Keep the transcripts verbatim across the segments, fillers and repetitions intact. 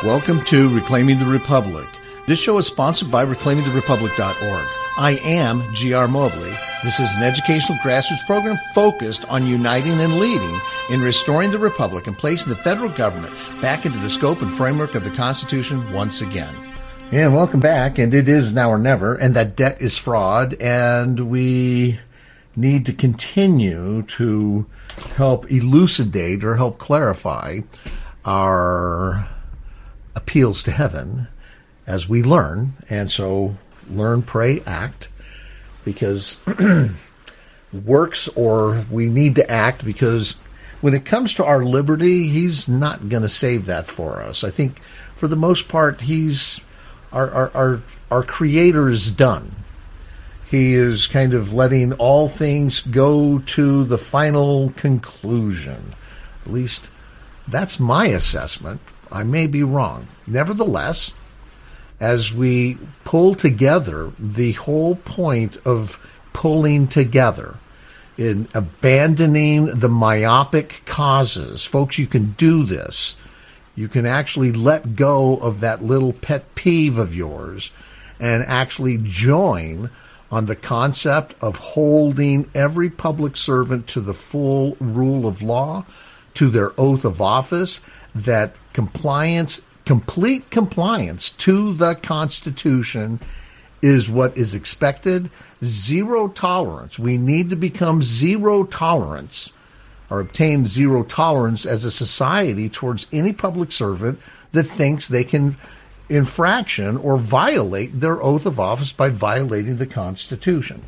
Welcome to Reclaiming the Republic. This show is sponsored by reclaiming the republic dot org. I am G R. Mobley. This is an educational grassroots program focused on uniting and leading in restoring the republic and placing the federal government back into the scope and framework of the Constitution once again. And welcome back, and it is now or never, and that debt is fraud, and we need to continue to help elucidate or help clarify our appeals to heaven as we learn. And so learn, pray, act, because works, or we need to act, because when it comes to our liberty, he's not going to save that for us. I think for the most part, he's our, our, our, our creator is done. He is kind of letting all things go to the final conclusion. At least that's my assessment. I may be wrong. Nevertheless, as we pull together, the whole point of pulling together, in abandoning the myopic causes, folks, you can do this. You can actually let go of that little pet peeve of yours and actually join on the concept of holding every public servant to the full rule of law, to their oath of office, that compliance, complete compliance to the Constitution is what is expected. Zero tolerance. We need to become zero tolerance, or obtain zero tolerance as a society towards any public servant that thinks they can infraction or violate their oath of office by violating the Constitution.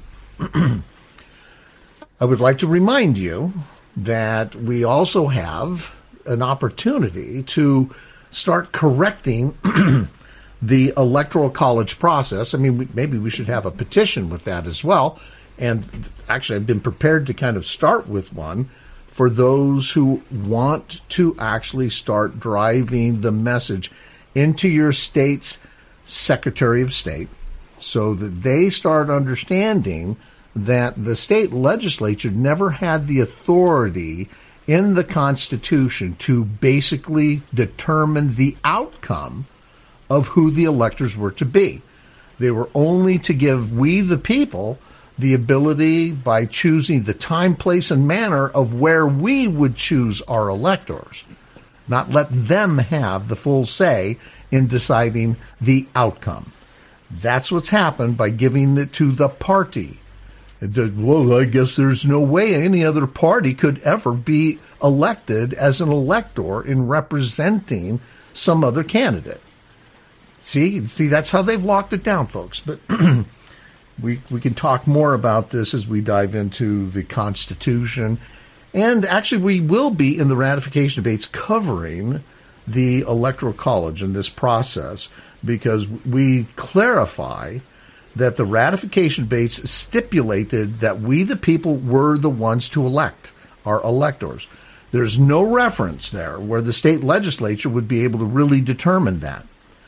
I would like to remind you that we also have an opportunity to start correcting the Electoral College process. I mean, we, maybe we should have a petition with that as well. And actually, I've been prepared to kind of start with one for those who want to actually start driving the message into your state's Secretary of State, so that they start understanding that the state legislature never had the authority in the Constitution to basically determine the outcome of who the electors were to be. They were only to give we, the people, the ability by choosing the time, place, and manner of where we would choose our electors, not let them have the full say in deciding the outcome. That's what's happened by giving it to the party. Well, I guess there's no way any other party could ever be elected as an elector in representing some other candidate. See, see, that's how they've locked it down, folks. But we we can talk more about this as we dive into the Constitution. And actually, we will be in the ratification debates covering the Electoral College in this process, because we clarify that the ratification debates stipulated that we, the people, were the ones to elect our electors. There's no reference there where the state legislature would be able to really determine that.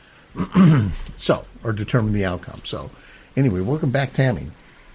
So, or determine the outcome. So, anyway, welcome back, Tammy.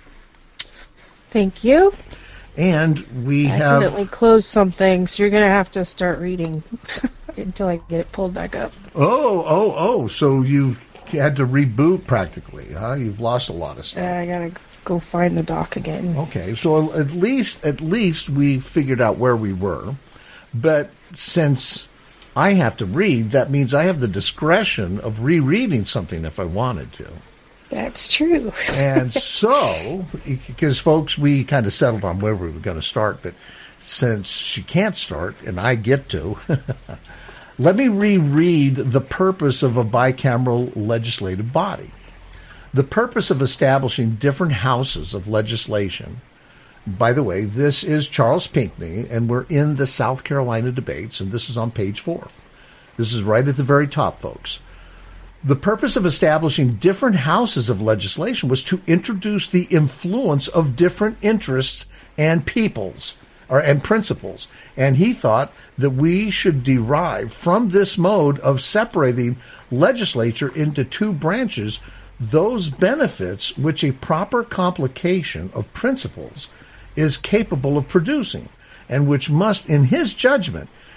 Thank you. And we I have accidentally closed something, so you're going to have to start reading until I get it pulled back up. Oh, oh, oh! So you had to reboot practically, huh? You've lost a lot of stuff. Uh, I gotta go find the doc again. Okay, so at least at least we figured out where we were, but since I have to read, that means I have the discretion of rereading something if I wanted to. That's true. And so, because folks, we kind of settled on where we were going to start, but since she can't start and I get to, let me reread the purpose of a bicameral legislative body. The purpose of establishing different houses of legislation. By the way, this is Charles Pinckney, and we're in the South Carolina debates, and this is on page four. This is right at the very top, folks. The purpose of establishing different houses of legislation was to introduce the influence of different interests and peoples, or and principles. And he thought that we should derive from this mode of separating legislature into two branches those benefits which a proper complication of principles is capable of producing, and which must, in his judgment,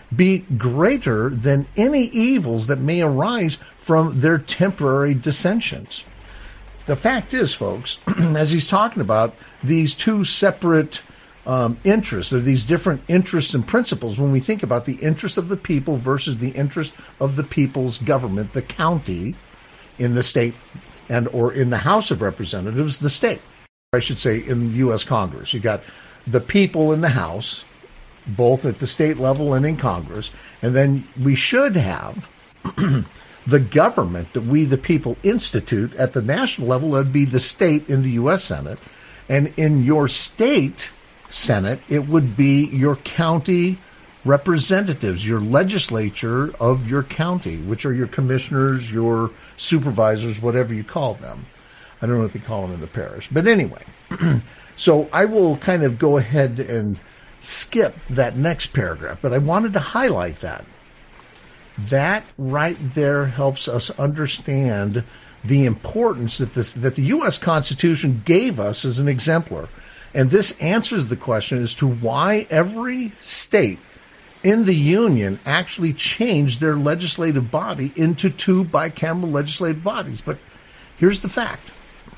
be greater than any evils that may arise from their temporary dissensions. The fact is, folks, as he's talking about these two separate um, interests, or these different interests and principles, when we think about the interest of the people versus the interest of the people's government, the county in the state, and or in the House of Representatives, the state, I should say, in the U S Congress. You got the people in the House, both at the state level and in Congress, and then we should have the government that we, the people, institute at the national level. That'd be the state in the U S Senate. And in your state Senate, it would be your county representatives, your legislature of your county, which are your commissioners, your supervisors, whatever you call them. I don't know what they call them in the parish. But anyway, so I will kind of go ahead and skip that next paragraph, but I wanted to highlight that. That right there helps us understand the importance that this that the U S Constitution gave us as an exemplar. And this answers the question as to why every state in the Union actually changed their legislative body into two bicameral legislative bodies. But here's the fact.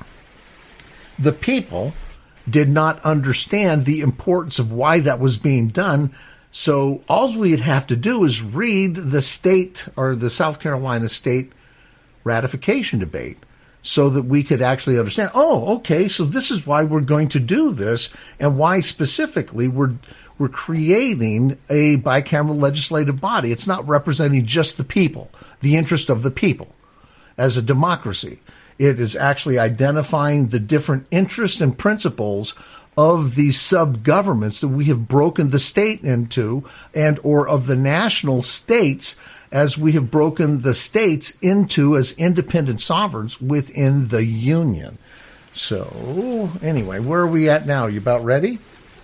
The people did not understand the importance of why that was being done. So all we'd have to do is read the state or the South Carolina state ratification debate so that we could actually understand, oh, okay, so this is why we're going to do this and why specifically we're we're creating a bicameral legislative body. It's not representing just the people, the interest of the people as a democracy. It is actually identifying the different interests and principles of these sub-governments that we have broken the state into, and or of the national states as we have broken the states into as independent sovereigns within the Union. So anyway, where are we at now? You about ready?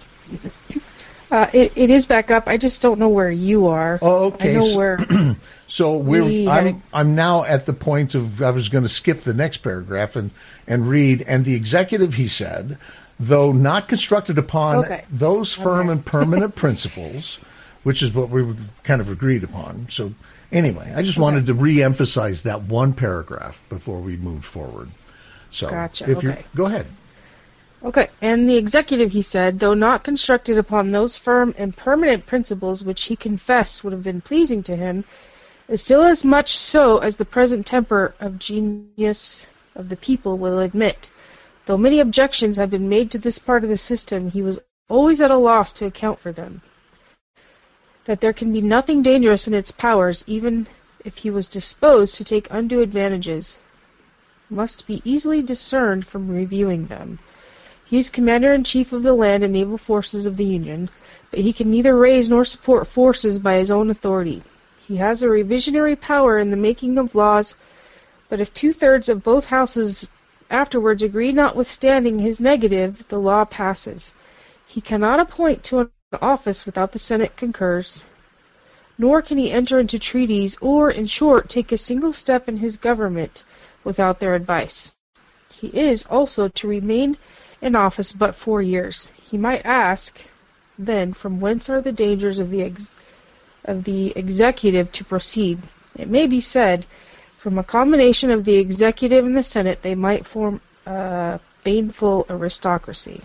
Uh, it, it is back up. I just don't know where you are. Oh, okay. I know where. So we're. we I'm. gotta... I'm now at the point of. I was going to skip the next paragraph and and read. And the executive, he said, though not constructed upon okay. those firm okay. and permanent principles, which is what we kind of agreed upon. So anyway, I just okay. wanted to re-emphasize that one paragraph before we moved forward. So gotcha. if okay. you go ahead. Okay, and the executive, he said, though not constructed upon those firm and permanent principles which he confessed would have been pleasing to him, is still as much so as the present temper of genius of the people will admit. Though many objections have been made to this part of the system, he was always at a loss to account for them. That there can be nothing dangerous in its powers, even if he was disposed to take undue advantages, must be easily discerned from reviewing them. He is commander-in-chief of the land and naval forces of the Union, but he can neither raise nor support forces by his own authority. He has a revisionary power in the making of laws, but if two-thirds of both houses afterwards agree notwithstanding his negative, the law passes. He cannot appoint to an office without the Senate concurs, nor can he enter into treaties or, in short, take a single step in his government without their advice. He is also to remain in office but four years. He might ask, then, from whence are the dangers of the ex- of the executive to proceed? It may be said, from a combination of the executive and the Senate, they might form a baneful aristocracy.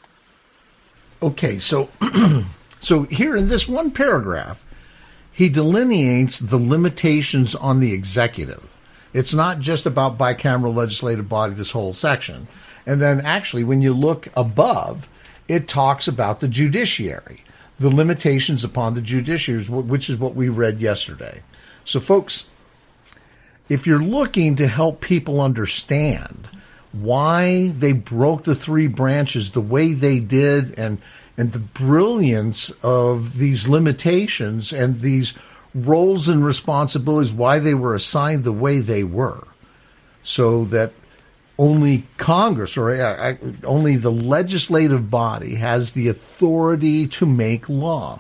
Okay, so so here in this one paragraph, he delineates the limitations on the executive. It's not just about bicameral legislative body, this whole section. And then actually, when you look above, it talks about the judiciary, the limitations upon the judiciary, which is what we read yesterday. So, folks, if you're looking to help people understand why they broke the three branches the way they did and and the brilliance of these limitations and these roles and responsibilities, why they were assigned the way they were, so that only Congress or uh, only the legislative body has the authority to make law,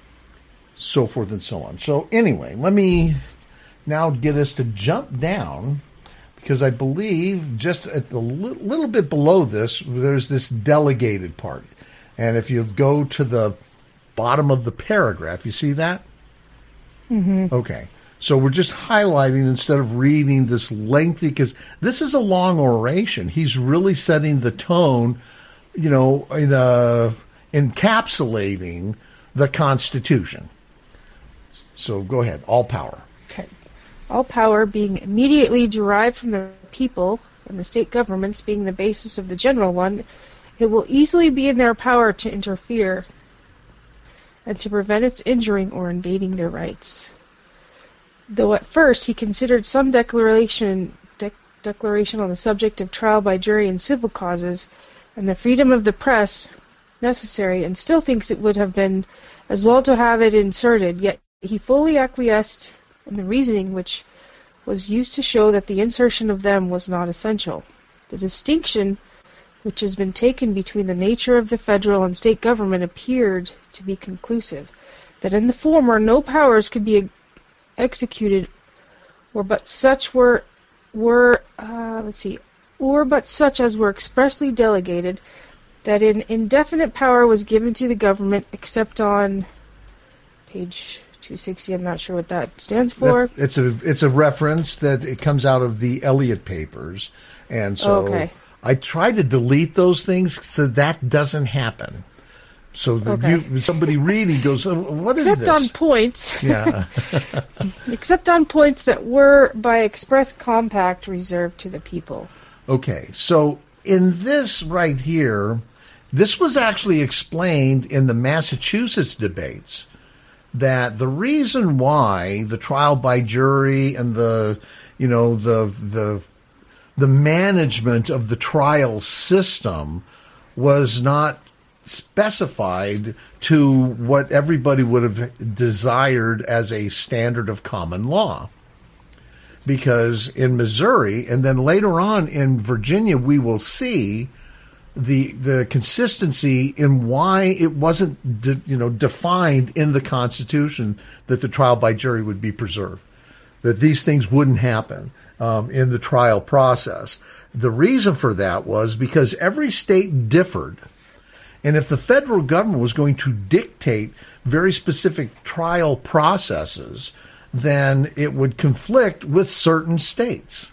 so forth and so on. So anyway, let me now get us to jump down, because I believe just at the li- little bit below this, there's this delegated part. And if you go to the bottom of the paragraph, you see that? Mm-hmm. Okay. So we're just highlighting instead of reading this lengthy, because this is a long oration. He's really setting the tone, you know, in a, encapsulating the Constitution. So go ahead. All power. Okay. All power being immediately derived from the people, and the state governments being the basis of the general one, it will easily be in their power to interfere and to prevent its injuring or invading their rights. Though at first he considered some declaration de- declaration on the subject of trial by jury in civil causes and the freedom of the press necessary, and still thinks it would have been as well to have it inserted, yet he fully acquiesced in the reasoning which was used to show that the insertion of them was not essential. The distinction which has been taken between the nature of the federal and state government appeared to be conclusive, that in the former no powers could be executed, or but such were were uh, let's see, or but such as were expressly delegated, that an indefinite power was given to the government, except on page two sixty. I'm not sure what that stands for. That, it's a it's a reference that it comes out of the Elliott Papers, and so okay. I tried to delete those things so that doesn't happen. So that okay. you, somebody reading goes, oh, what is except this? Except on points. Yeah. Except on points that were, by express compact, reserved to the people. Okay. So in this right here, this was actually explained in the Massachusetts debates, that the reason why the trial by jury and the, you know, the the the management of the trial system was not specified to what everybody would have desired as a standard of common law. Because in Missouri, and then later on in Virginia, we will see the the consistency in why it wasn't de, you know defined in the Constitution that the trial by jury would be preserved, that these things wouldn't happen um, in the trial process. The reason for that was because every state differed. And if the federal government was going to dictate very specific trial processes, then it would conflict with certain states.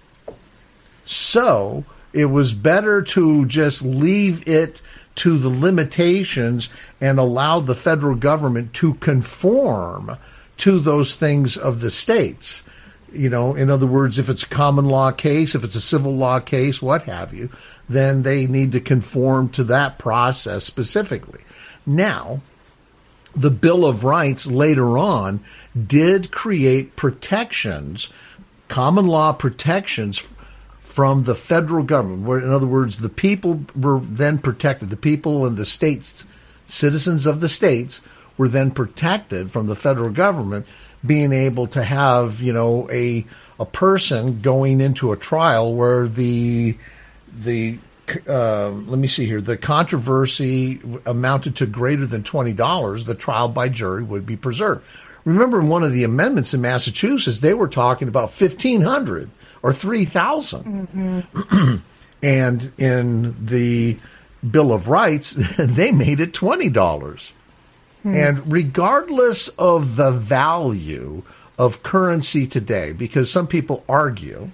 So it was better to just leave it to the limitations and allow the federal government to conform to those things of the states. You know, in other words, if it's a common law case, if it's a civil law case, what have you, then they need to conform to that process specifically. Now, the Bill of Rights later on did create protections, common law protections from the federal government, where, in other words, the people were then protected. The people and the states, citizens of the states, were then protected from the federal government being able to have, you know, a a person going into a trial where the the uh, let me see here, the controversy amounted to greater than twenty dollars, the trial by jury would be preserved. Remember, in one of the amendments in Massachusetts, they were talking about fifteen hundred or three thousand, mm-hmm. And in the Bill of Rights, they made it twenty dollars. And regardless of the value of currency today, because some people argue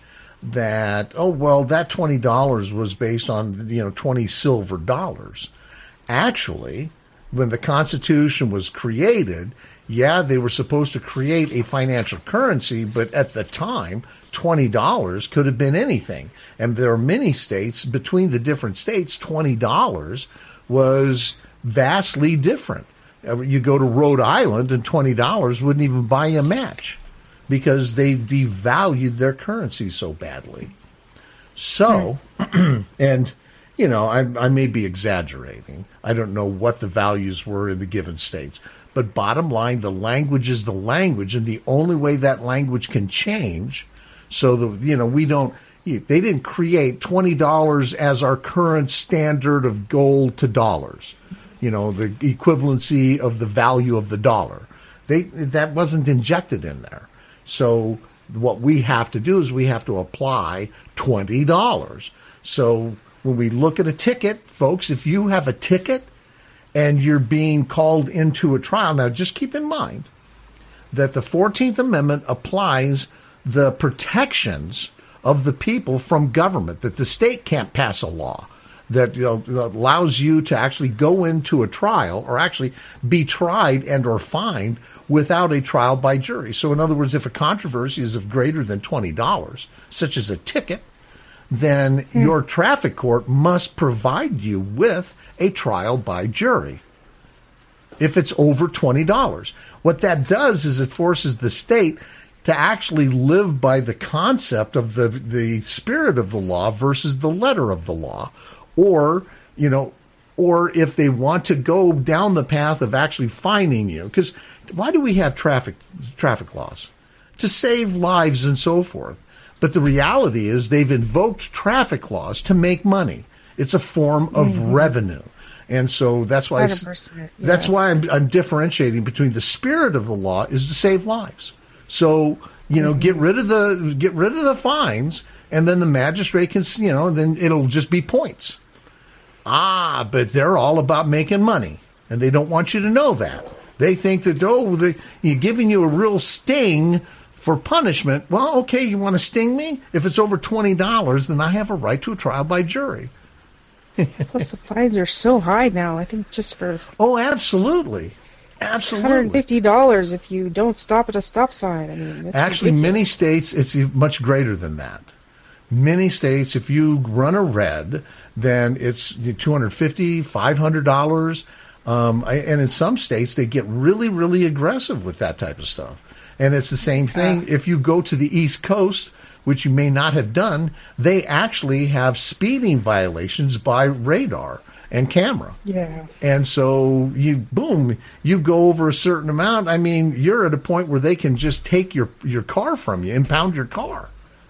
that, oh, well, that twenty dollars was based on, you know, twenty silver dollars. Actually, when the Constitution was created, yeah, they were supposed to create a financial currency, but at the time, twenty dollars could have been anything. And there are many states, between the different states, twenty dollars was vastly different. You go to Rhode Island and twenty dollars wouldn't even buy you a match because they devalued their currency so badly. So, and, you know, I, I may be exaggerating. I don't know what the values were in the given states. But bottom line, the language is the language, and the only way that language can change so that, you know, we don't, they didn't create twenty dollars as our current standard of gold to dollars. You know, the equivalency of the value of the dollar. They that wasn't injected in there. So what we have to do is we have to apply twenty dollars. So when we look at a ticket, folks, if you have a ticket and you're being called into a trial, now just keep in mind that the fourteenth Amendment applies the protections of the people from government, that the state can't pass a law that, you know, allows you to actually go into a trial or actually be tried and or fined without a trial by jury. So in other words, if a controversy is of greater than twenty dollars, such as a ticket, then mm. your traffic court must provide you with a trial by jury if it's over twenty dollars. What that does is it forces the state to actually live by the concept of the, the spirit of the law versus the letter of the law. Or, you know, or if they want to go down the path of actually fining you. Because why do we have traffic traffic laws? To save lives and so forth. But the reality is they've invoked traffic laws to make money. It's a form of mm-hmm. revenue. And so that's why yeah. that's why I'm, I'm differentiating between the spirit of the law is to save lives. So, you know, mm-hmm. get rid of the get rid of the fines, and then the magistrate can, you know, then it'll just be points. Ah, but they're all about making money, and they don't want you to know that. They think that, oh, they, you're giving you a real sting for punishment. Well, okay, you want to sting me? If it's over twenty dollars, then I have a right to a trial by jury. Plus, the fines are so high now, I think just for... Oh, absolutely. Absolutely. one hundred fifty dollars if you don't stop at a stop sign. I mean, that's Actually, ridiculous. Many states, it's much greater than that. Many states, if you run a red, then it's two hundred fifty dollars, five hundred dollars. Um, and in some states, they get really, really aggressive with that type of stuff. And it's the same thing. Uh, if you go to the East Coast, which you may not have done, they actually have speeding violations by radar and camera. Yeah. And so you, boom, you go over a certain amount. I mean, you're at a point where they can just take your, your car from you, impound your car.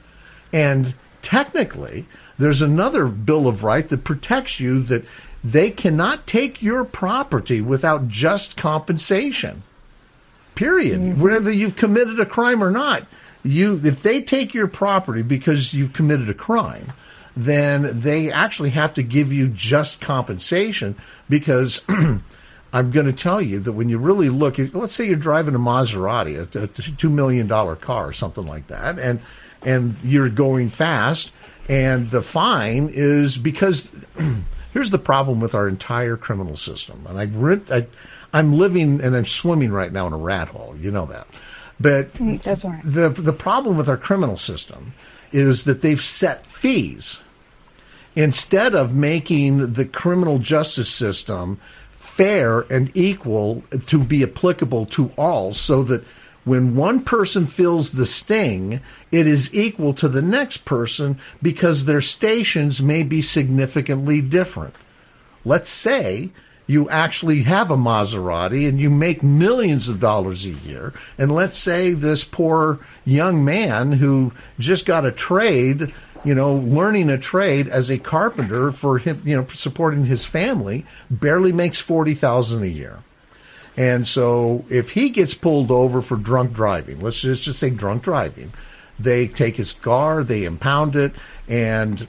And technically, there's another Bill of Rights that protects you, that they cannot take your property without just compensation. Period. Mm-hmm. Whether you've committed a crime or not. You, if they take your property because you've committed a crime, then they actually have to give you just compensation, because I'm going to tell you that when you really look, let's say you're driving a Maserati, a, a two million dollars car or something like that, and and you're going fast, and the fine is because here's the problem with our entire criminal system. And I, I, I'm living and I'm swimming right now in a rat hole. You know that. But That's all right. the the problem with our criminal system is that they've set fees instead of making the criminal justice system fair and equal to be applicable to all, so that when one person feels the sting, it is equal to the next person because their stations may be significantly different. Let's say you actually have a Maserati and you make millions of dollars a year. And let's say this poor young man who just got a trade, you know, learning a trade as a carpenter for him, you know, supporting his family, barely makes forty thousand dollars a year. And so if he gets pulled over for drunk driving, let's just, just say drunk driving, they take his car, they impound it, and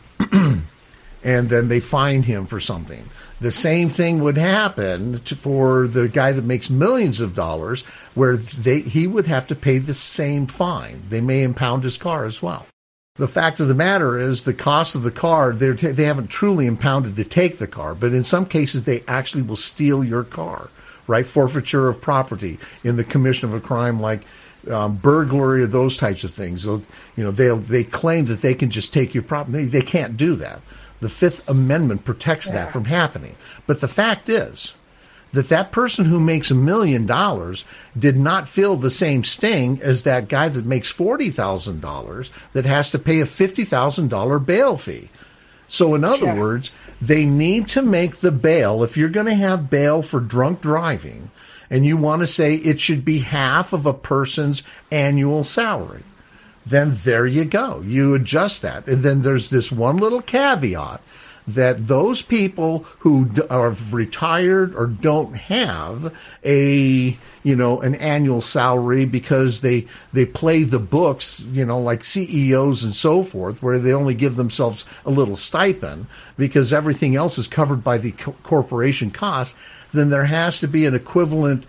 and then they fine him for something. The same thing would happen to, for the guy that makes millions of dollars, where they he would have to pay the same fine. They may impound his car as well. The fact of the matter is the cost of the car, t- they haven't truly impounded to take the car, but in some cases they actually will steal your car, right? Forfeiture of property in the commission of a crime like um, burglary or those types of things. So, you know, they they claim that they can just take your property. They can't do that. The Fifth Amendment protects that from happening. But the fact is that that person who makes a million dollars did not feel the same sting as that guy that makes forty thousand dollars that has to pay a fifty thousand dollars bail fee. So in other yeah. words, they need to make the bail, if you're going to have bail for drunk driving, and you want to say it should be half of a person's annual salary, then there you go. You adjust that. And then there's this one little caveat that those people who are retired or don't have a, you know, an annual salary because they they play the books, you know, like C E Os and so forth, where they only give themselves a little stipend because everything else is covered by the co- corporation costs, then there has to be an equivalent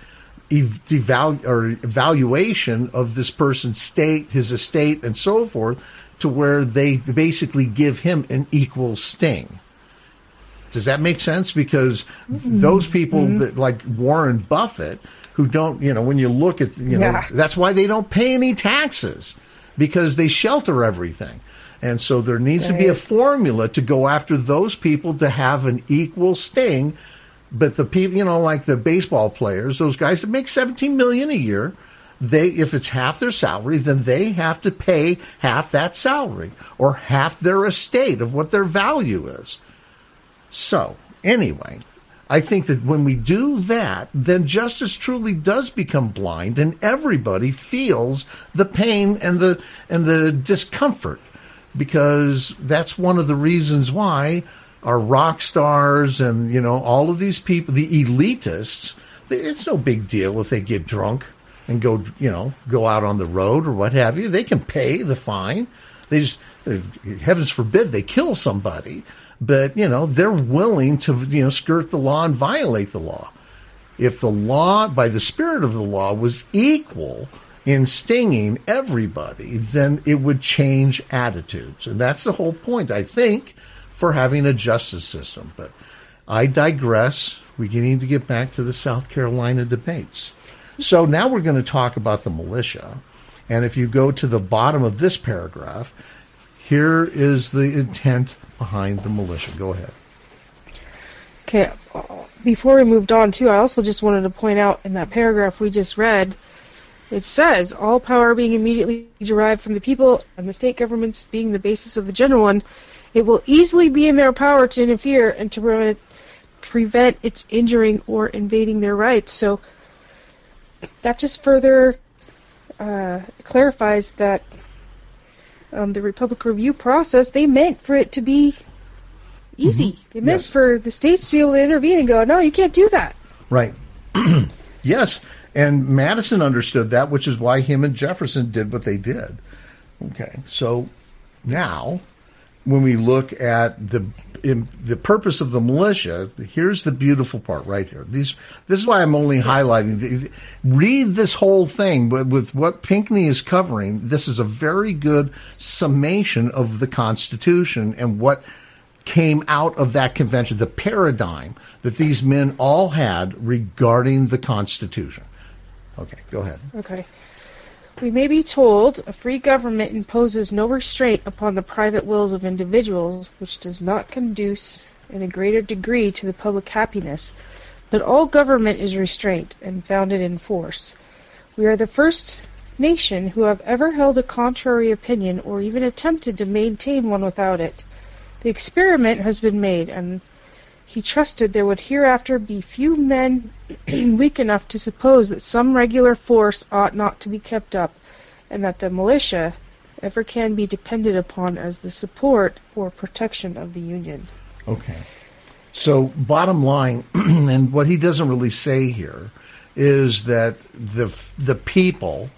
ev- devalu- or evaluation of this person's state, his estate, and so forth, to where they basically give him an equal sting. Does that make sense? Because mm-hmm. those people mm-hmm. that like Warren Buffett, who don't, you know, when you look at, you know, yeah. that's why they don't pay any taxes, because they shelter everything. And so there needs right. to be a formula to go after those people to have an equal sting. But the people, you know, like the baseball players, those guys that make seventeen million dollars a year, they, if it's half their salary, then they have to pay half that salary or half their estate of what their value is. So anyway, I think that when we do that, then justice truly does become blind, and everybody feels the pain and the and the discomfort, because that's one of the reasons why our rock stars and, you know, all of these people, the elitists, it's no big deal if they get drunk and go, you know, go out on the road or what have you. They can pay the fine. They just, heavens forbid, they kill somebody. But, you know, they're willing to, you know, skirt the law and violate the law. If the law, by the spirit of the law, was equal in stinging everybody, then it would change attitudes. And that's the whole point, I think, for having a justice system. But I digress. We need to get back to the South Carolina debates. So now we're going to talk about the militia. And if you go to the bottom of this paragraph, here is the intent behind the militia. Go ahead. Okay. Before we moved on, too, I also just wanted to point out in that paragraph we just read, it says, all power being immediately derived from the people and the state governments being the basis of the general one, it will easily be in their power to interfere and to prevent, prevent its injuring or invading their rights. So that just further uh, clarifies that um, the Republic review process, they meant for it to be easy. Mm-hmm. They meant yes. for the states to be able to intervene and go, no, you can't do that. Right. Yes. And Madison understood that, which is why him and Jefferson did what they did. Okay. So now, when we look at the in, the purpose of the militia, here's the beautiful part right here. These, this is why I'm only highlighting. The, read this whole thing, but with what Pinckney is covering, this is a very good summation of the Constitution and what came out of that convention, the paradigm that these men all had regarding the Constitution. Okay, go ahead. Okay. We may be told a free government imposes no restraint upon the private wills of individuals, which does not conduce in a greater degree to the public happiness, but all government is restraint and founded in force. We are the first nation who have ever held a contrary opinion or even attempted to maintain one without it. The experiment has been made, and he trusted there would hereafter be few men weak enough to suppose that some regular force ought not to be kept up, and that the militia ever can be depended upon as the support or protection of the Union. Okay. So, bottom line, and what he doesn't really say here, is that the the people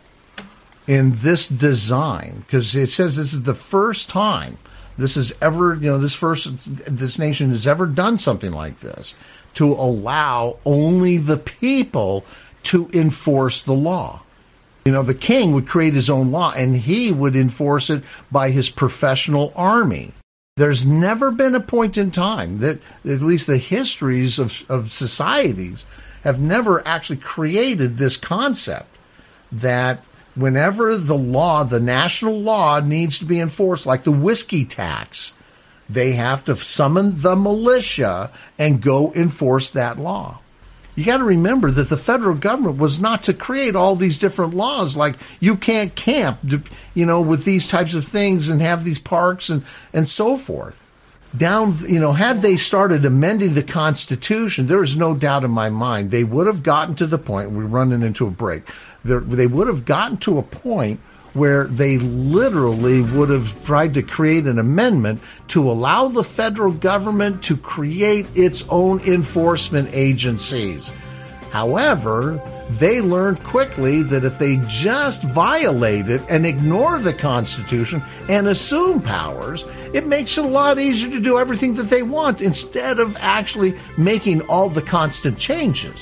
in this design, because it says this is the first time this is ever, you know, this first, this nation has ever done something like this, to allow only the people to enforce the law. You know, the king would create his own law, and he would enforce it by his professional army. There's never been a point in time that, at least the histories of, of societies, have never actually created this concept that whenever the law, the national law, needs to be enforced, like the whiskey tax, they have to summon the militia and go enforce that law. You got to remember that the federal government was not to create all these different laws, like you can't camp, you know, with these types of things and have these parks and, and so forth. Down, you know, had they started amending the Constitution, there is no doubt in my mind they would have gotten to the point, we're running into a break, they would have gotten to a point where they literally would have tried to create an amendment to allow the federal government to create its own enforcement agencies. However, they learned quickly that if they just violate it and ignore the Constitution and assume powers, it makes it a lot easier to do everything that they want instead of actually making all the constant changes.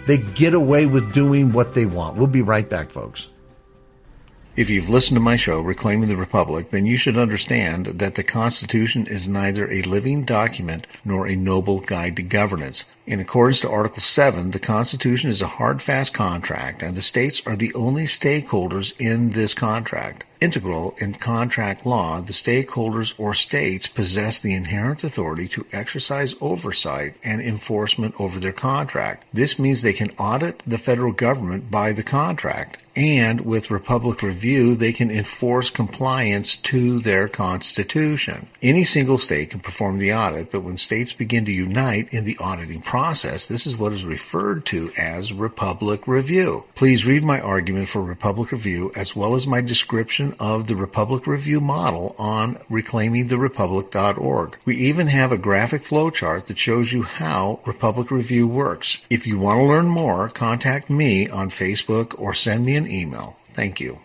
they get away with doing what they want. We'll be right back, folks. If you've listened to my show, Reclaiming the Republic, then you should understand that the Constitution is neither a living document nor a noble guide to governance. In accordance to Article seven, the Constitution is a hard, fast contract, and the states are the only stakeholders in this contract. Integral in contract law, the stakeholders or states possess the inherent authority to exercise oversight and enforcement over their contract. This means they can audit the federal government by the contract, and with Republic Review, they can enforce compliance to their Constitution. Any single state can perform the audit, but when states begin to unite in the auditing process, this is what is referred to as Republic Review. Please read my argument for Republic Review as well as my description of the Republic Review model on reclaiming the republic dot org. We even have a graphic flowchart that shows you how Republic Review works. If you want to learn more, contact me on Facebook or send me an email. Thank you.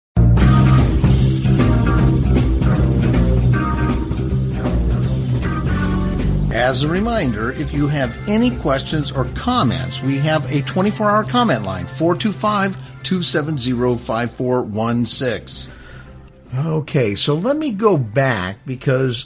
As a reminder, if you have any questions or comments, we have a twenty-four hour comment line, four two five, two seven zero, five four one six. Okay, so let me go back because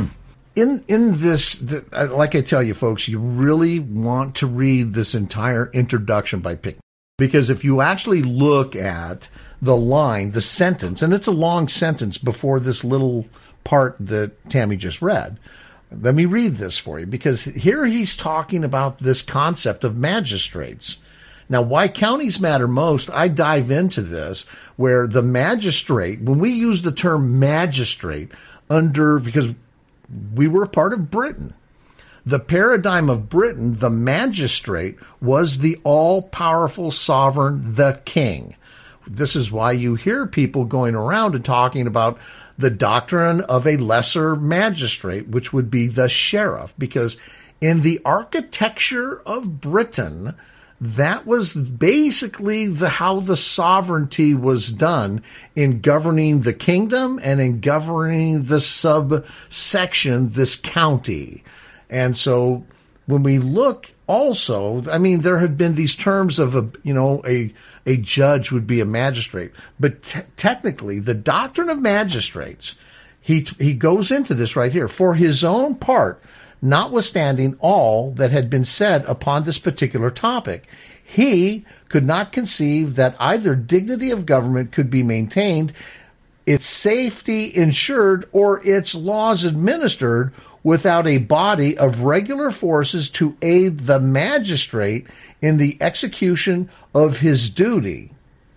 in in this, the, like I tell you folks, you really want to read this entire introduction by Pickney. Because if you actually look at the line, the sentence, and it's a long sentence before this little part that Tammy just read, let me read this for you, because here he's talking about this concept of magistrates. Now, why counties matter most, I dive into this, where the magistrate, when we use the term magistrate under, because we were a part of Britain, the paradigm of Britain, the magistrate was the all-powerful sovereign, the king. This is why you hear people going around and talking about the doctrine of a lesser magistrate, which would be the sheriff, because in the architecture of Britain, that was basically the how the sovereignty was done in governing the kingdom and in governing the subsection, this county. And so when we look also, I mean, there have been these terms of, a, you know, a a judge would be a magistrate. But t- technically, the doctrine of magistrates, he he goes into this right here. For his own part, notwithstanding all that had been said upon this particular topic, he could not conceive that either dignity of government could be maintained, its safety ensured, or its laws administered without a body of regular forces to aid the magistrate in the execution of his duty.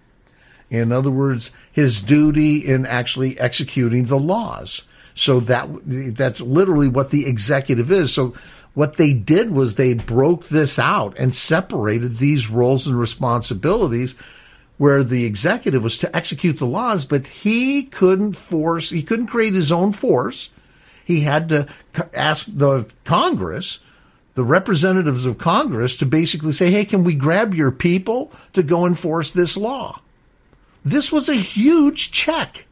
In other words, his duty in actually executing the laws. So that that's literally what the executive is. So what they did was they broke this out and separated these roles and responsibilities, where the executive was to execute the laws, but he couldn't force, he couldn't create his own force. He had to ask the Congress, the representatives of Congress, to basically say, hey, can we grab your people to go enforce this law? This was a huge check,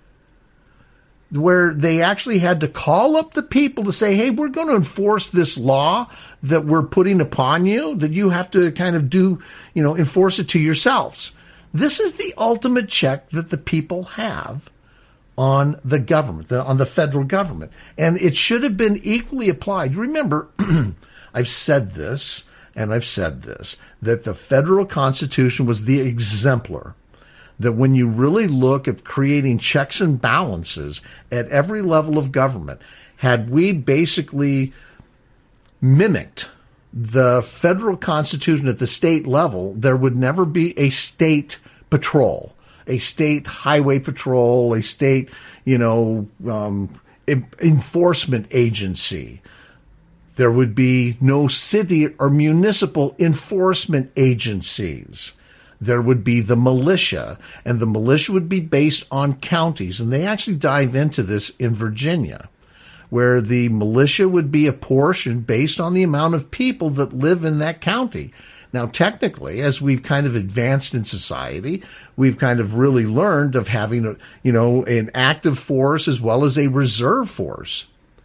where they actually had to call up the people to say, hey, we're going to enforce this law that we're putting upon you, that you have to kind of do, you know, enforce it to yourselves. This is the ultimate check that the people have on the government, the, on the federal government. And it should have been equally applied. Remember, I've said this, and I've said this, that the federal Constitution was the exemplar. That when you really look at creating checks and balances at every level of government, had we basically mimicked the federal Constitution at the state level, there would never be a state patrol, a state highway patrol, a state, you know, um, enforcement agency. There would be no city or municipal enforcement agencies. There would be the militia, and the militia would be based on counties. And they actually dive into this in Virginia, where the militia would be apportioned based on the amount of people that live in that county. Now, technically, as we've kind of advanced in society, we've kind of really learned of having, a, you know, an active force as well as a reserve force.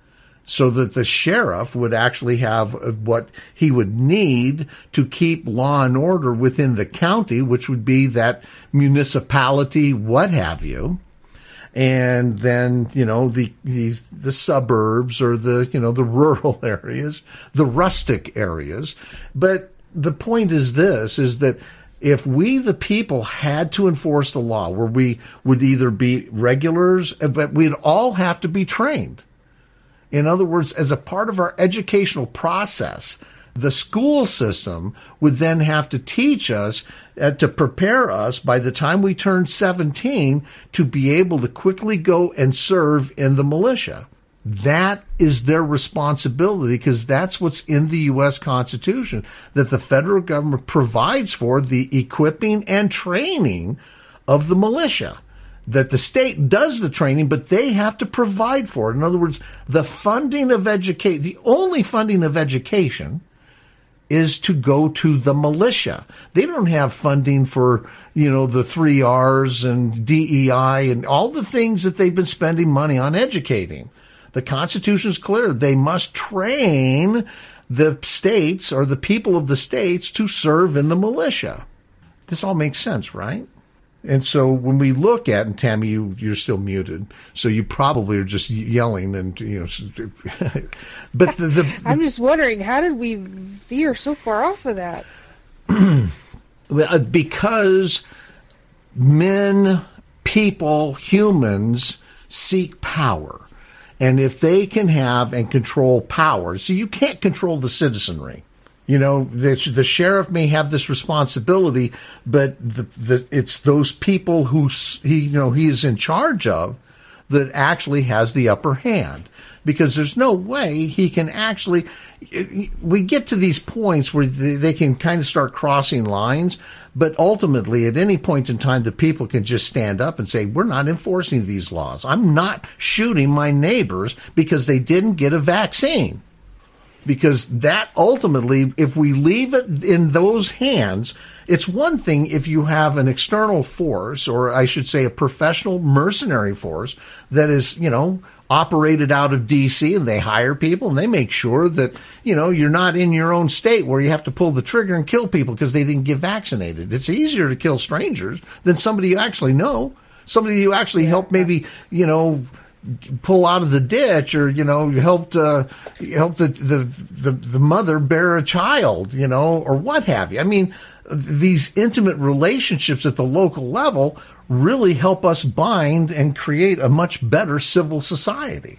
so that the sheriff would actually have what he would need to keep law and order within the county, which would be that municipality, what have you. And then, you know, the, the, the suburbs or the, you know, the rural areas, the rustic areas. But the point is this, is that if we, the people, had to enforce the law, where we would either be regulars, but we'd all have to be trained. In other words, as a part of our educational process, the school system would then have to teach us uh, to prepare us by the time we turn seventeen to be able to quickly go and serve in the militia. That is their responsibility, because that's what's in the U S Constitution, that the federal government provides for the equipping and training of the militia. That the state does the training, but they have to provide for it. In other words, the funding of education, the only funding of education is to go to the militia. They don't have funding for, you know, the three R's and D E I and all the things that they've been spending money on educating. The Constitution is clear. They must train the states or the people of the states to serve in the militia. This all makes sense, right? And so when we look at, and Tammy, you, you're still muted, so you probably are just yelling and, you know, but the, the, the I'm just wondering, how did we veer so far off of that? Because men, people, humans seek power. And if they can have and control power, see, you can't control the citizenry. You know, the, the sheriff may have this responsibility, but the, the, it's those people who he, you know, he is in charge of that actually has the upper hand. Because there's no way he can actually, we get to these points where they, they can kind of start crossing lines, but ultimately at any point in time, the people can just stand up and say, we're not enforcing these laws. I'm not shooting my neighbors because they didn't get a vaccine. Because that ultimately, if we leave it in those hands, it's one thing if you have an external force, or I should say a professional mercenary force that is, you know, operated out of D C, and they hire people and they make sure that, you know, you're not in your own state where you have to pull the trigger and kill people because they didn't get vaccinated. It's easier to kill strangers than somebody you actually know, somebody you actually help maybe, you know, pull out of the ditch, or, you know, you helped uh, help the, the the the mother bear a child, you know, or what have you. I mean, these intimate relationships at the local level really help us bind and create a much better civil society.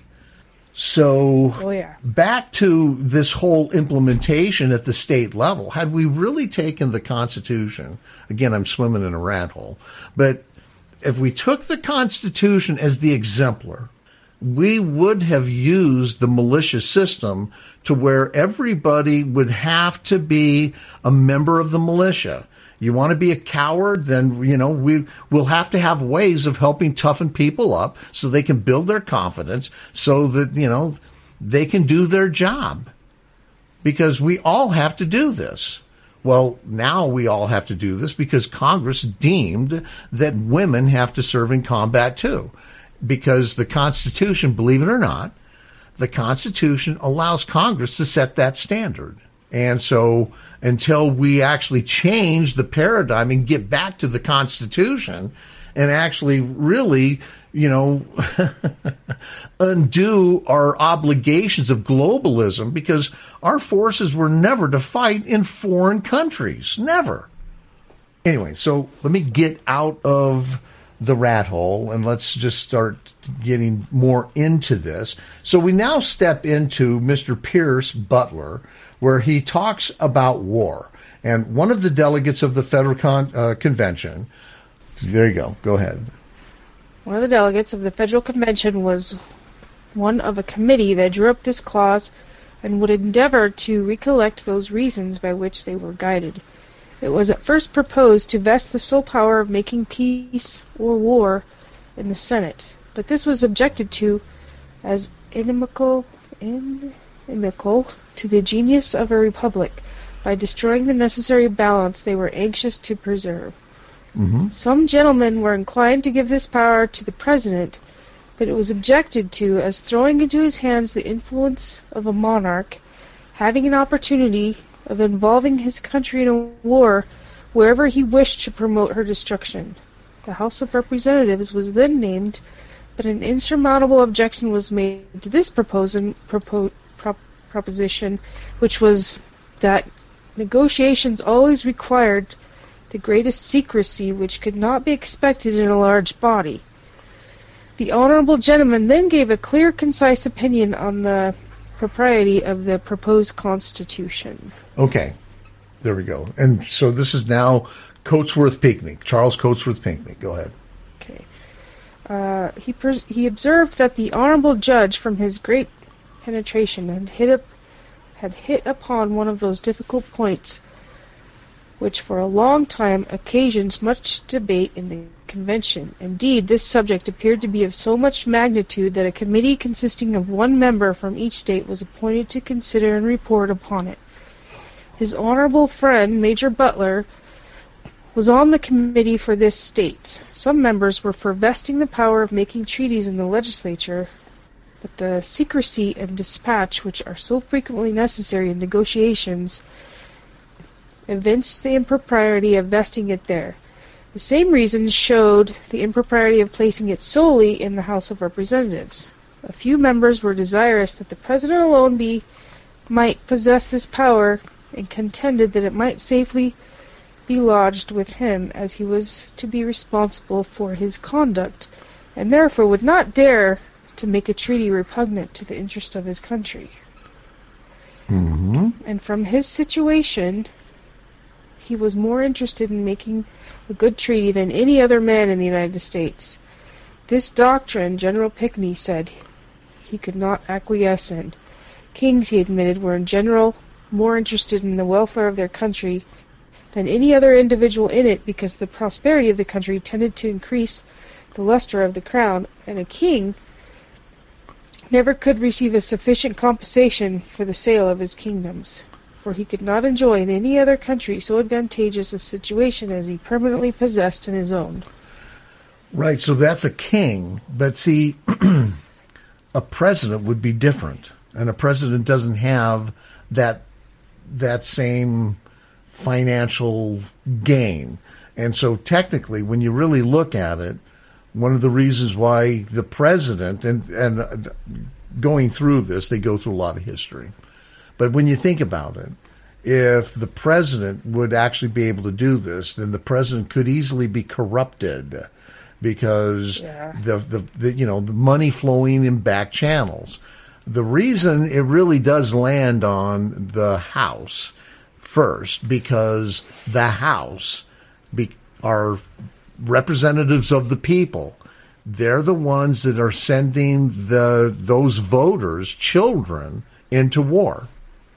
So oh, yeah. Back to this whole implementation at the state level, had we really taken the Constitution, again, I'm swimming in a rat hole, but if we took the Constitution as the exemplar, we would have used the militia system to where everybody would have to be a member of the militia. You want to be a coward, then, you know, we will have to have ways of helping toughen people up so they can build their confidence so that, you know, they can do their job. Because we all have to do this. Well, now we all have to do this because Congress deemed that women have to serve in combat too. Because the Constitution, believe it or not, the Constitution allows Congress to set that standard. And so until we actually change the paradigm and get back to the Constitution and actually really, you know, undo our obligations of globalism, because our forces were never to fight in foreign countries. Never. Anyway, so let me get out of the rat hole and let's just start getting more into this. So we now step into Mister Pierce Butler, where he talks about war. And one of the delegates of the Federal Con- uh, Convention, there you go, go ahead. One of the delegates of the Federal Convention was one of a committee that drew up this clause and would endeavor to recollect those reasons by which they were guided. It was at first proposed to vest the sole power of making peace or war in the Senate, but this was objected to as inimical, inimical to the genius of a republic by destroying the necessary balance they were anxious to preserve. Mm-hmm. Some gentlemen were inclined to give this power to the president, but it was objected to as throwing into his hands the influence of a monarch, having an opportunity of involving his country in a war wherever he wished to promote her destruction. The House of Representatives was then named, but an insurmountable objection was made to this proposin, propo, prop, proposition, which was that negotiations always required the greatest secrecy, which could not be expected in a large body. The honorable gentleman then gave a clear, concise opinion on the propriety of the proposed constitution. Okay, there we go. And so this is now Cotesworth Pinckney, Charles Cotesworth Pinckney. Go ahead. Okay. Uh, he pers- he observed that the honorable judge, from his great penetration, had hit up had hit upon one of those difficult points which for a long time occasions much debate in the convention. Indeed, this subject appeared to be of so much magnitude that a committee consisting of one member from each state was appointed to consider and report upon it. His honorable friend, Major Butler, was on the committee for this state. Some members were for vesting the power of making treaties in the legislature, but the secrecy and dispatch which are so frequently necessary in negotiations evinced the impropriety of vesting it there. The same reasons showed the impropriety of placing it solely in the House of Representatives. A few members were desirous that the President alone be might possess this power, and contended that it might safely be lodged with him, as he was to be responsible for his conduct, and therefore would not dare to make a treaty repugnant to the interest of his country. Mm-hmm. And from his situation, he was more interested in making a good treaty than any other man in the United States. This doctrine, General Pinckney said, he could not acquiesce in. Kings, he admitted, were in general more interested in the welfare of their country than any other individual in it, because the prosperity of the country tended to increase the luster of the crown, and a king never could receive a sufficient compensation for the sale of his kingdoms, for he could not enjoy in any other country so advantageous a situation as he permanently possessed in his own. Right, so that's a king, but see, a president would be different, and a president doesn't have that that same financial gain. And so technically, when you really look at it, one of the reasons why the president, and, and going through this, they go through a lot of history. But when you think about it, if the president would actually be able to do this, then the president could easily be corrupted because yeah. the, the, the, you know, the money flowing in back channels. The reason it really does land on the House first, because the House be, are representatives of the people. They're the ones that are sending the those voters, children, into war.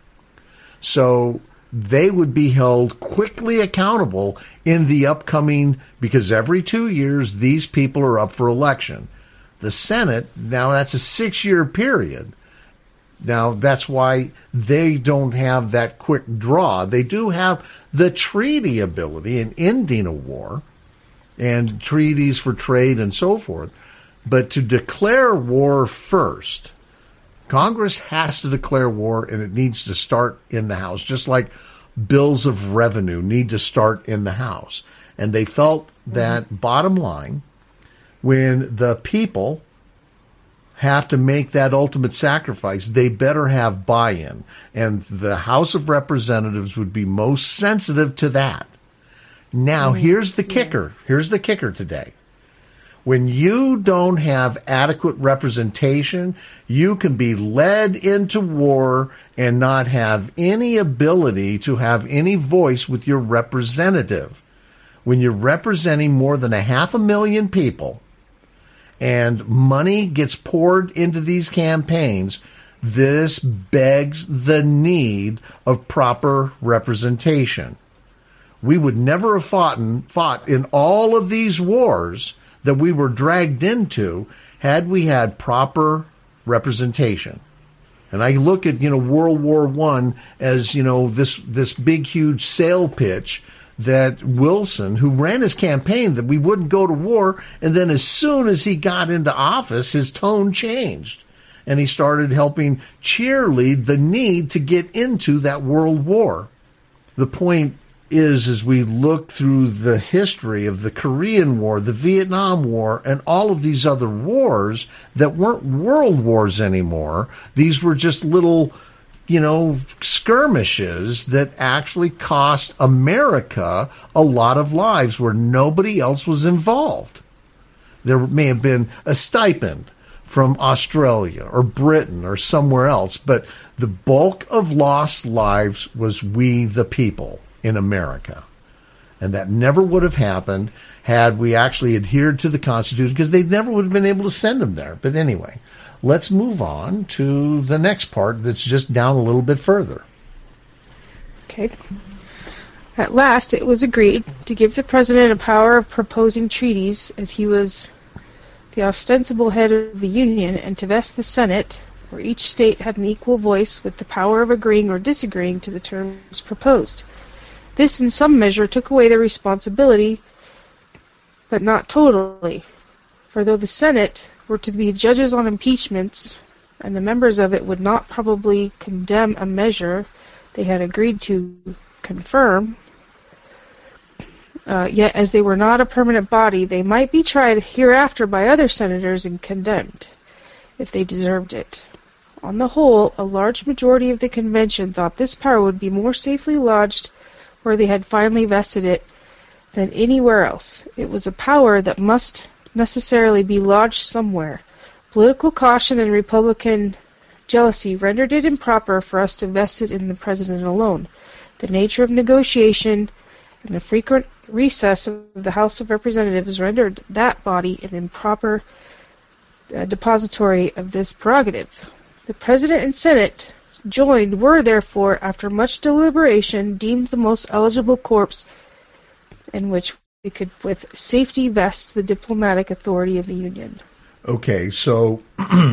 So they would be held quickly accountable in the upcoming, because every two years these people are up for election. The Senate, now that's a six-year period. Now, that's why they don't have that quick draw. They do have the treaty ability in ending a war and treaties for trade and so forth. But to declare war first, Congress has to declare war, and it needs to start in the House, just like bills of revenue need to start in the House. And they felt that, mm-hmm. bottom line, when the people have to make that ultimate sacrifice, they better have buy-in. And the House of Representatives would be most sensitive to that. Now, mm-hmm. here's the kicker. Here's the kicker today. When you don't have adequate representation, you can be led into war and not have any ability to have any voice with your representative. When you're representing more than a half a million people, and money gets poured into these campaigns, this begs the need of proper representation. We would never have fought in, fought in all of these wars that we were dragged into had we had proper representation. And I look at, you know, World War One as, you know, this this big, huge sale pitch that Wilson, who ran his campaign, that we wouldn't go to war. And then as soon as he got into office, his tone changed. And he started helping cheerlead the need to get into that world war. The point is, as we look through the history of the Korean War, the Vietnam War, and all of these other wars that weren't world wars anymore, these were just little, you know, skirmishes that actually cost America a lot of lives where nobody else was involved. There may have been a stipend from Australia or Britain or somewhere else, but the bulk of lost lives was we the people in America. And that never would have happened had we actually adhered to the Constitution, because they never would have been able to send them there. But anyway, let's move on to the next part that's just down a little bit further. Okay. At last, it was agreed to give the president a power of proposing treaties, as he was the ostensible head of the Union, and to vest the Senate, where each state had an equal voice, with the power of agreeing or disagreeing to the terms proposed. This in some measure took away the responsibility, but not totally, for though the Senate were to be judges on impeachments, and the members of it would not probably condemn a measure they had agreed to confirm, Uh, yet, as they were not a permanent body, they might be tried hereafter by other senators and condemned, if they deserved it. On the whole, a large majority of the convention thought this power would be more safely lodged where they had finally vested it than anywhere else. It was a power that must necessarily be lodged somewhere. Political caution and Republican jealousy rendered it improper for us to vest it in the President alone. The nature of negotiation and the frequent recess of the House of Representatives rendered that body an improper uh, depository of this prerogative. The President and Senate joined were, therefore, after much deliberation, deemed the most eligible corps in which we could with safety vest the diplomatic authority of the Union. Okay, so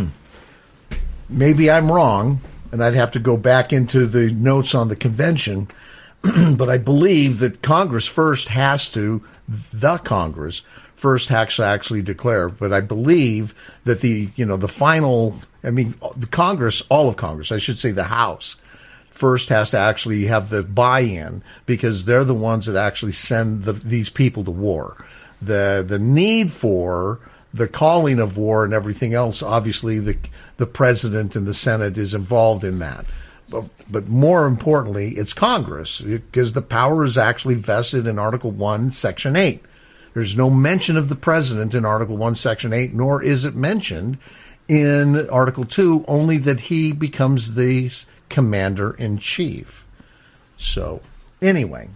maybe I'm wrong, and I'd have to go back into the notes on the convention, but I believe that Congress first has to, the Congress first has to actually declare. But I believe that the, you know, the final, I mean, the Congress, all of Congress, I should say the House, first has to actually have the buy-in, because they're the ones that actually send the, these people to war. The the need for the calling of war and everything else, obviously the the President and the Senate is involved in that. But, but more importantly, it's Congress, because the power is actually vested in Article one, Section eight. There's no mention of the President in Article one, Section eight, nor is it mentioned in Article two, only that he becomes the Commander-in-Chief. So, anyway,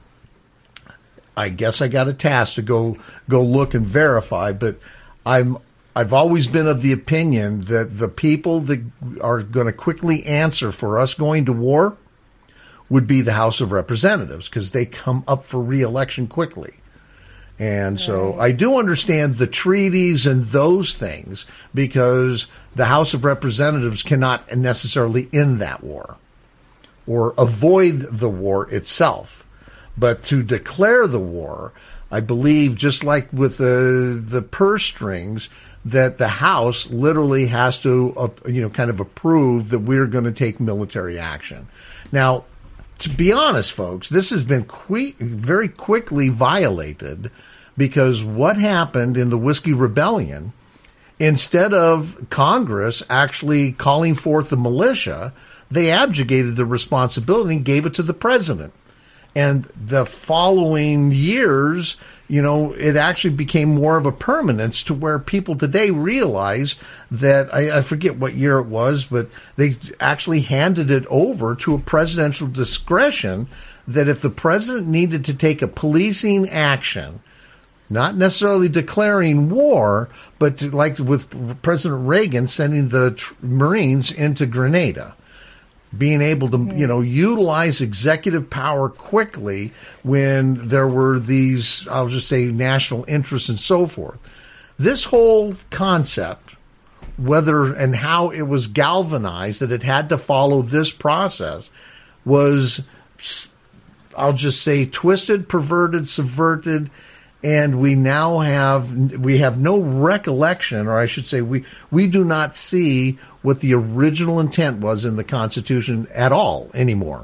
I guess I got a task to go go look and verify, but I'm I've always been of the opinion that the people that are going to quickly answer for us going to war would be the House of Representatives, because they come up for re-election quickly. And so I do understand the treaties and those things, because the House of Representatives cannot necessarily end that war or avoid the war itself. But to declare the war, I believe, just like with the the purse strings, that the House literally has to, uh, you know, kind of approve that we're going to take military action. Now, to be honest, folks, this has been que- very quickly violated, because what happened in the Whiskey Rebellion, instead of Congress actually calling forth the militia, they abjugated the responsibility and gave it to the president. And the following years, you know, it actually became more of a permanence, to where people today realize that, I, I forget what year it was, but they actually handed it over to a presidential discretion, that if the president needed to take a policing action, not necessarily declaring war, but to, like with President Reagan sending the tr- Marines into Grenada, being able to, you know, utilize executive power quickly when there were these, I'll just say, national interests and so forth. This whole concept, whether and how it was galvanized that it had to follow this process, was I'll just say, twisted, perverted, subverted, and we now have we have no recollection, or I should say, we we do not see what the original intent was in the Constitution at all anymore,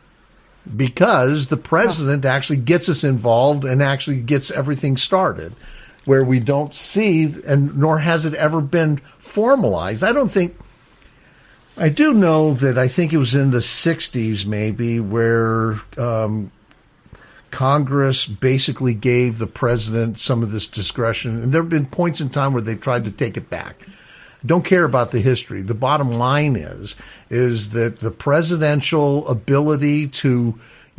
because the president actually gets us involved and actually gets everything started, where we don't see, and nor has it ever been formalized. I don't think. I do know that I think it was in the sixties maybe where um, Congress basically gave the president some of this discretion. And there have been points in time where they've tried to take it back. Don't care about the history. The bottom line is, is that the presidential ability to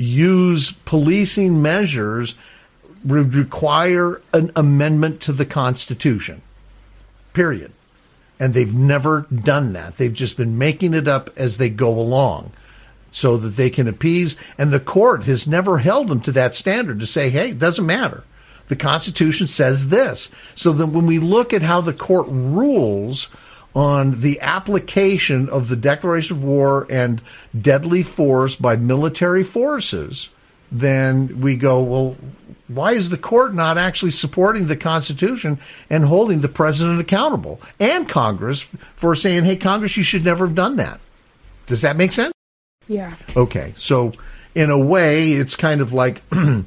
use policing measures would require an amendment to the Constitution, period. And they've never done that. They've just been making it up as they go along so that they can appease. And the court has never held them to that standard to say, hey, it doesn't matter. The Constitution says this. So that when we look at how the court rules on the application of the declaration of war and deadly force by military forces, then we go, well, why is the court not actually supporting the Constitution and holding the president accountable and Congress for saying, hey, Congress, you should never have done that? Does that make sense? Yeah. Okay. So in a way, it's kind of like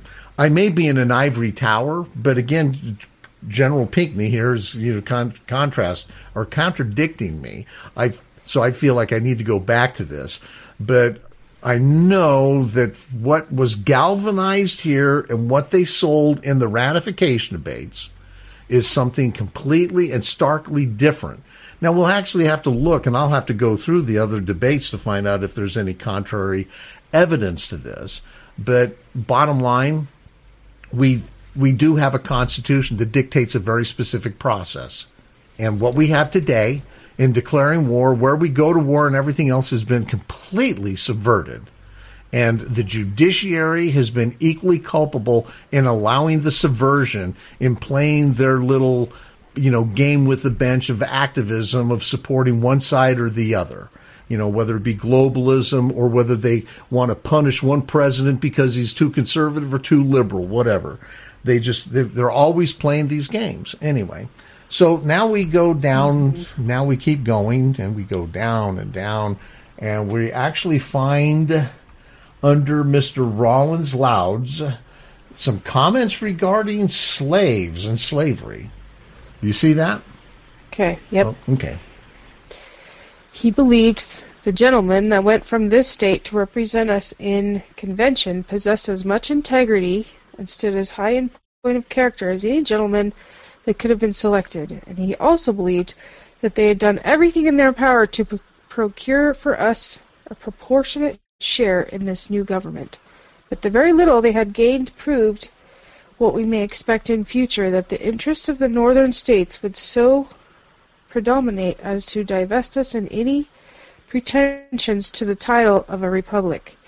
I may be in an ivory tower, but again, General Pinckney here is, you know, con- contrast or contradicting me. I so I feel like I need to go back to this, but I know that what was galvanized here and what they sold in the ratification debates is something completely and starkly different. Now, we'll actually have to look, and I'll have to go through the other debates to find out if there's any contrary evidence to this. But bottom line, we we do have a Constitution that dictates a very specific process. And what we have today in declaring war, where we go to war and everything else has been completely subverted. And the judiciary has been equally culpable in allowing the subversion, in playing their little, you know, game with the bench of activism of supporting one side or the other. You know, whether it be globalism or whether they want to punish one president because he's too conservative or too liberal, whatever. They just, they're, they're always playing these games. Anyway. So now we go down, mm-hmm. now we keep going, and we go down and down, and we actually find under Mister Rollins Loud's some comments regarding slaves and slavery. You see that? Okay, yep. Oh, okay. He believed the gentleman that went from this state to represent us in convention possessed as much integrity and stood as high in point of character as any gentleman that could have been selected, and he also believed that they had done everything in their power to pro- procure for us a proportionate share in this new government. But the very little they had gained proved what we may expect in future, that the interests of the northern states would so predominate as to divest us in any pretensions to the title of a republic.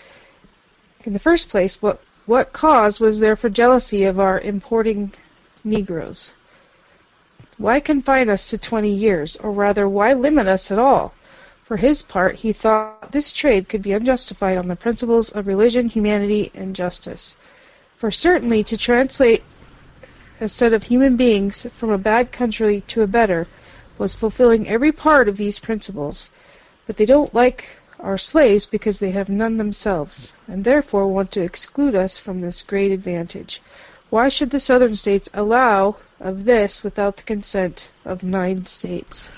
In the first place, what, what cause was there for jealousy of our importing Negroes? Why confine us to twenty years, or rather, why limit us at all? For his part, he thought this trade could be unjustified on the principles of religion, humanity, and justice. For certainly to translate a set of human beings from a bad country to a better was fulfilling every part of these principles. But they don't like our slaves because they have none themselves, and therefore want to exclude us from this great advantage. Why should the southern states allow of this without the consent of nine states?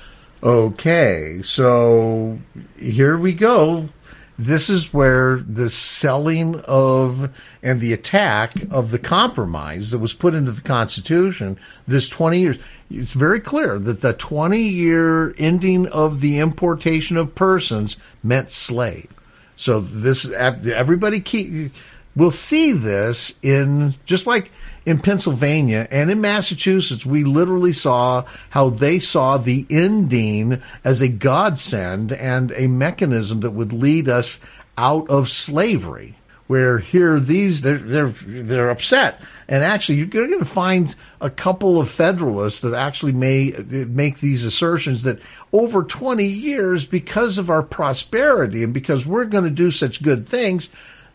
Okay, so here we go. This is where the selling of and the attack of the compromise that was put into the Constitution, this twenty years, it's very clear that the twenty-year ending of the importation of persons meant slave. So this, everybody keep, will see this in, just like in Pennsylvania and in Massachusetts, we literally saw how they saw the ending as a godsend and a mechanism that would lead us out of slavery. Where here these they're they're they're upset, and actually you're going to find a couple of Federalists that actually may make these assertions that over twenty years, because of our prosperity and because we're going to do such good things,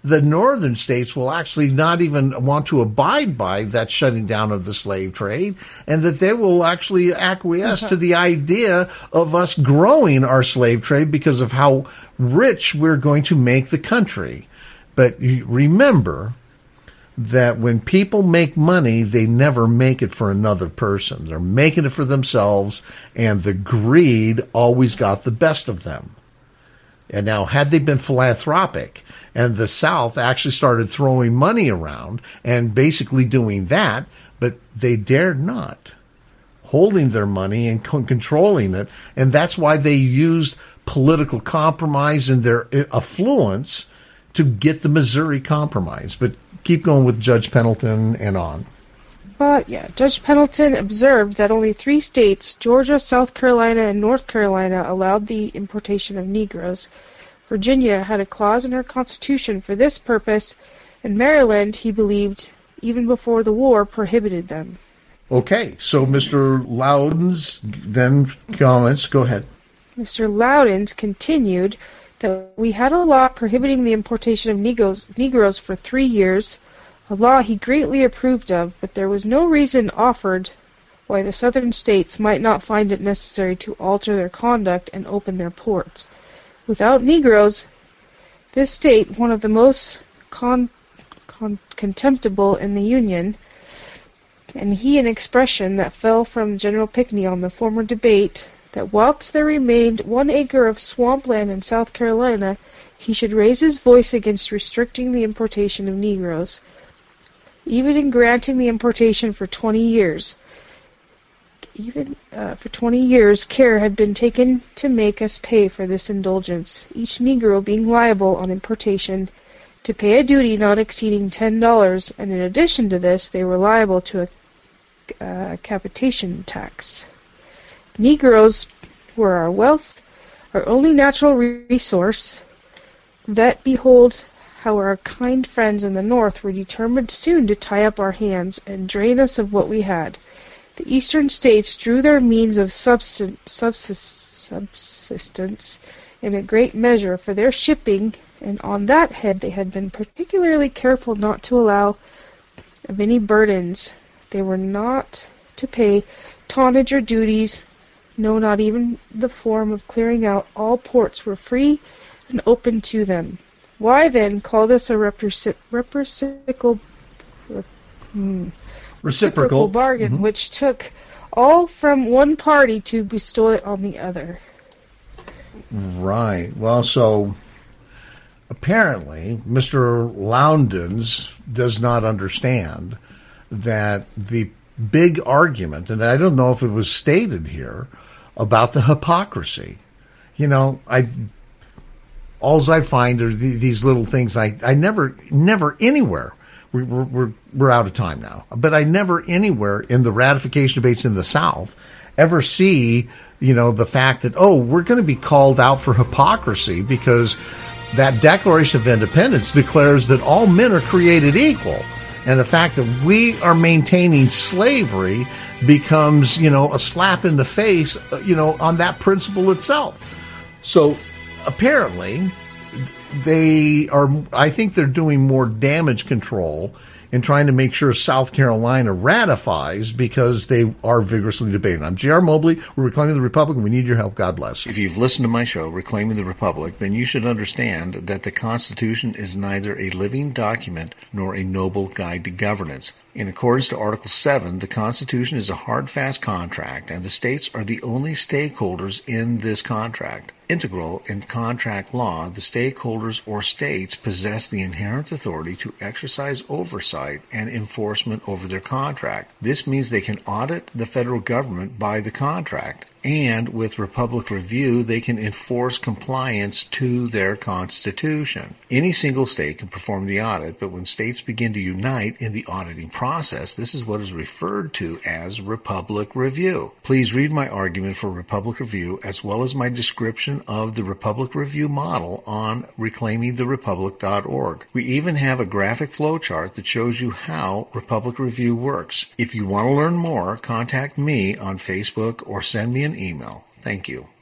the northern states will actually not even want to abide by that shutting down of the slave trade, and that they will actually acquiesce uh-huh. to the idea of us growing our slave trade because of how rich we're going to make the country. But remember that when people make money, they never make it for another person. They're making it for themselves, and the greed always got the best of them. And now, had they been philanthropic, and the South actually started throwing money around and basically doing that, but they dared not, holding their money and con- controlling it, and that's why they used political compromise and their affluence to get the Missouri Compromise. But keep going with Judge Pendleton and on. But, yeah, Judge Pendleton observed that only three states, Georgia, South Carolina, and North Carolina, allowed the importation of Negroes. Virginia had a clause in her constitution for this purpose, and Maryland, he believed, even before the war, prohibited them. Okay, so Mister Loudon's then comments. Go ahead. Mister Loudon's continued that we had a law prohibiting the importation of Negroes, Negroes for three years, a law he greatly approved of, but there was no reason offered why the southern states might not find it necessary to alter their conduct and open their ports. Without Negroes, this state, one of the most con- con- contemptible in the Union, and he an expression that fell from General Pinckney on the former debate, that whilst there remained one acre of swampland in South Carolina, he should raise his voice against restricting the importation of Negroes, even in granting the importation for twenty years. Even uh, for twenty years, care had been taken to make us pay for this indulgence, each Negro being liable on importation to pay a duty not exceeding ten dollars, and in addition to this, they were liable to a uh, capitation tax. Negroes were our wealth, our only natural resource, that behold how our kind friends in the North were determined soon to tie up our hands and drain us of what we had. The eastern states drew their means of subsist- subsist- subsistence in a great measure for their shipping, and on that head they had been particularly careful not to allow of any burdens. They were not to pay tonnage or duties, no, not even the form of clearing out. All ports were free and open to them. Why, then, call this a reprecip- reciprocal, rep- hmm, reciprocal reciprocal bargain, mm-hmm. which took all from one party to bestow it on the other? Right. Well, so apparently Mister Loudon's does not understand that the big argument, and I don't know if it was stated here, about the hypocrisy. You know, I... Alls I find are the, these little things. I, I never, never anywhere, we, we're, we're, we're out of time now, but I never anywhere in the ratification debates in the South ever see, you know, the fact that, oh, we're going to be called out for hypocrisy because that Declaration of Independence declares that all men are created equal. And the fact that we are maintaining slavery becomes, you know, a slap in the face, you know, on that principle itself. So, apparently, they are, I think they're doing more damage control in trying to make sure South Carolina ratifies because they are vigorously debating. I'm J R. Mobley. We're Reclaiming the Republic, and we need your help. God bless. If you've listened to my show, Reclaiming the Republic, then you should understand that the Constitution is neither a living document nor a noble guide to governance. In accordance to Article seven, the Constitution is a hard, fast contract, and the states are the only stakeholders in this contract. Integral in contract law, the stakeholders or states possess the inherent authority to exercise oversight and enforcement over their contract. This means they can audit the federal government by the contract, and with Republic Review, they can enforce compliance to their Constitution. Any single state can perform the audit, but when states begin to unite in the auditing process, this is what is referred to as Republic Review. Please read my argument for Republic Review as well as my description of the Republic Review model on reclaiming the republic dot org. We even have a graphic flowchart that shows you how Republic Review works. If you want to learn more, contact me on Facebook or send me an email. Thank you.